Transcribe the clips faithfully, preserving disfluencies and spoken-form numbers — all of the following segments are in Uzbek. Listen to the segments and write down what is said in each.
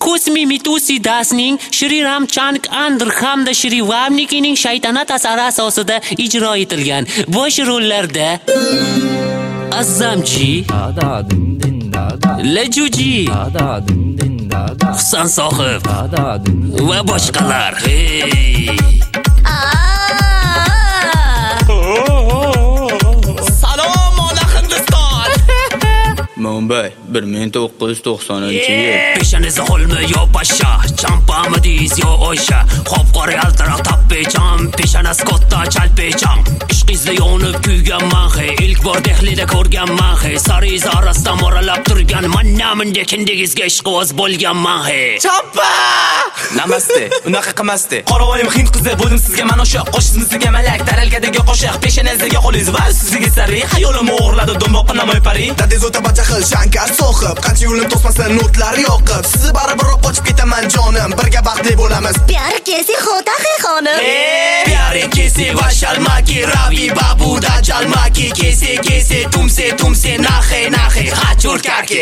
Kosmi Mitusi Dasning Shri Ramchandr Andr hamda Shri Valmikining shaytanat asari asosida ijro etilgan. Bosh rollarda Azzamji, Lajuji, Husan Sohib va boshqalar. Hey! Mumbai bir ming to'qqiz yuz to'qsoninchi yil. Peshaniz holmi yo pasha, champami diz yo Oysha. Qop-qora yaltiroq tappecham, peshanas katta chalpecham. Ishqizda yonib kuyganman he, ilk bor Dehlida ko'rganman he. Sariz orasida moralab turgan mannaminda kindegizga ishqivoz bo'lganman he. Champa! Namaste, unaqa qilmasdi. Qoravoyim hind qizi bo'ldim sizga mana o'sha qo'shimizga malak, taralgadagi qo'shiq, peshanangizga qo'lingiz va sizga sari. Xayolim o'g'irladi dumboqqa namoy pari. Dadez o'ta bachaqil shankar so'xib, qancha yo'lim to'smasdan notlar yoqib. Sizni baribir qochib ketaman jonim, birga baxtli bo'lamiz. प्यार कैसी होता है खानम प्यारे कैसे वशलमा की रावी बाबू दा जलमा की कैसे कैसे तुमसे तुमसे नाखे नाखे हाथ जोड़ के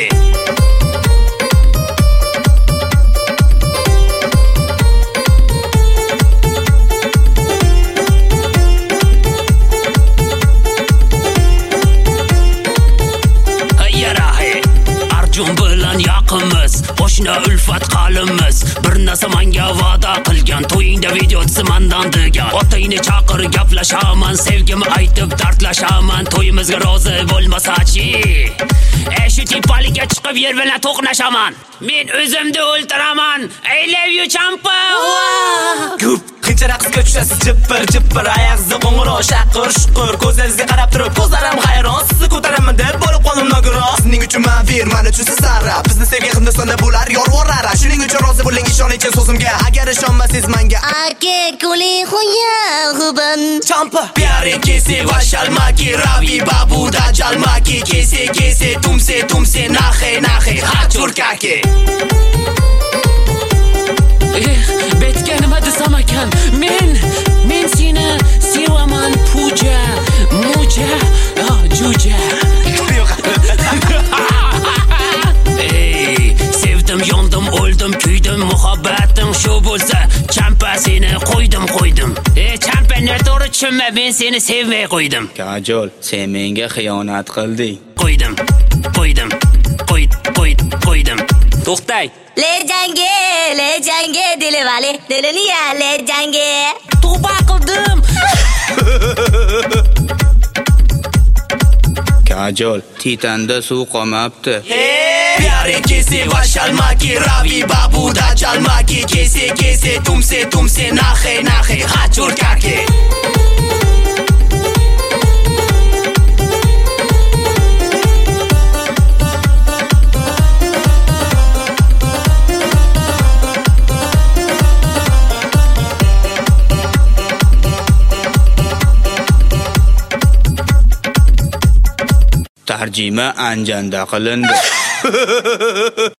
yaqinmiz, qo'shni ulfat qalimiz. Bir narsa menga va'da qilgan, to'yingda video mandan degan. Otangni chaqir gaplashaman, sevgimni aytib dardlashaman. To'yimizga rozi bo'lmasa-chi, ey shu tipaliga chiqib yer bilan to'qnashaman. Men o'zimni o'ltiraman. I love you Champa. Gup qancha raqsga tushasiz jippir jippir, oyog'ingizni qo'ng'iroq shaqir shuqur, ko'zlaringizga qarab turib ko'zlarim hayron. Sizni ko'taraman deb bo'lib qoldim nogiron. Sizning uchun men vir, men uchun siz zarra. Bizni sevgan Hindistonda bo'lar yor vorara. Shuning uchun rozi bo'ling ishoning so'zimga. Agar ishonmasangiz menga आके कुली हुया हुबन Champa प्यारे कैसे वशलमा की रावी बाबू दा जलमा की कैसे कैसे तुमसे तुमसे नाखे नाखे हाथ जोड़ के betga nima desam ekan? Men men seni sevaman puja, muja, juja. Ey, sevdim, yondim, o'ldim, kuydim, muhabbatim shu bo'lsa, Champa seni qo'ydim, qo'ydim. Ey Champa, noto'g'ri tushunma, men seni sevmay qo'ydim. Kajol, sen menga xiyonat qilding. Qo'ydim, qo'ydim, qo'yd, qo'yd, qo'ydim. To'xtay. ले जाएंगे ले जाएंगे दिल वाले दिल लिया ले जाएंगे Tavba qildim. Kajol, titanda suv qolmabdi. प्यारे कैसे वशलमा की रावी बाबू दा जलमा की कैसे कैसे तुमसे तुमसे नाखे नाखे हाथ जोड़ के Tarjima Anjanda qilindi.